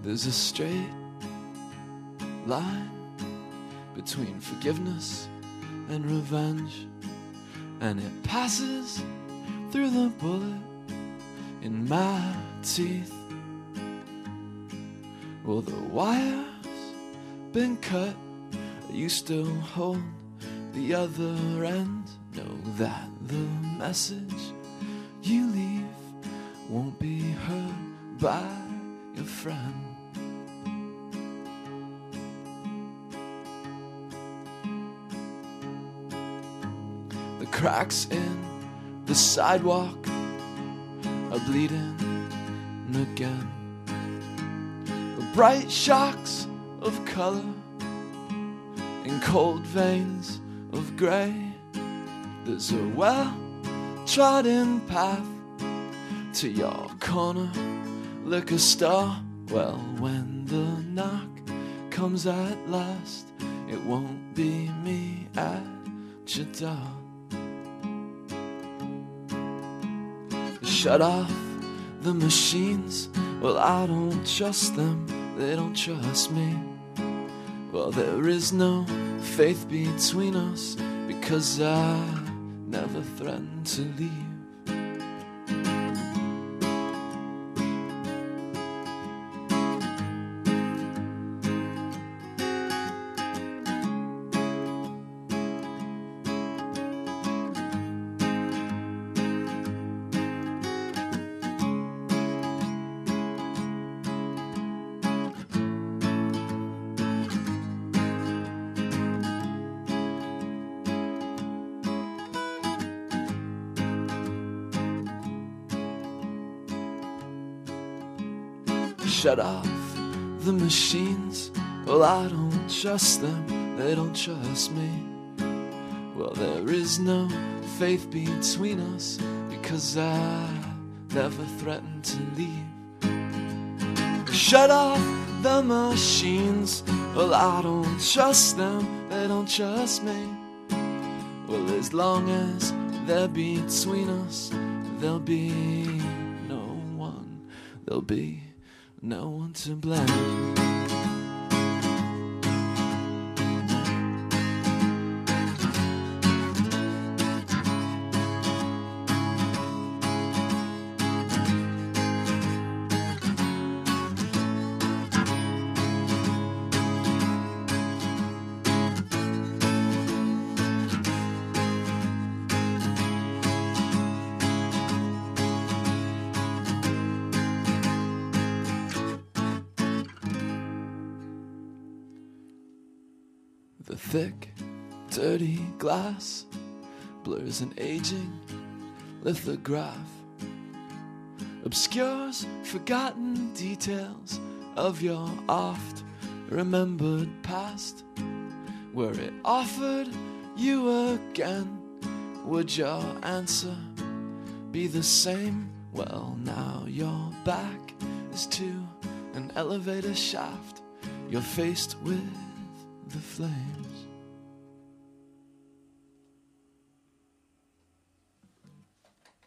There's a straight line between forgiveness and revenge, and it passes through the bullet in my teeth. Well, the wire's been cut, you still hold the other end. Know that the message you leave won't be heard by your friend. The cracks in the sidewalk are bleeding again. The bright shocks of color in cold veins of grey. There's a well-trodden path to your corner liquor store. Well, when the knock comes at last, it won't be me at your door. Shut off the machines, well, I don't trust them, they don't trust me. Well, there is no faith between us, because I never threatened to leave. Shut off the machines, well, I don't trust them, they don't trust me. Well, there is no faith between us, because I never threatened to leave. Shut off the machines, well, I don't trust them, they don't trust me. Well, as long as they're between us, there'll be no one, there'll be no one to blame. The thick, dirty glass blurs an aging lithograph, obscures forgotten details of your oft-remembered past. Were it offered you again, would your answer be the same? Well, now your back is to an elevator shaft, you're faced with the flames.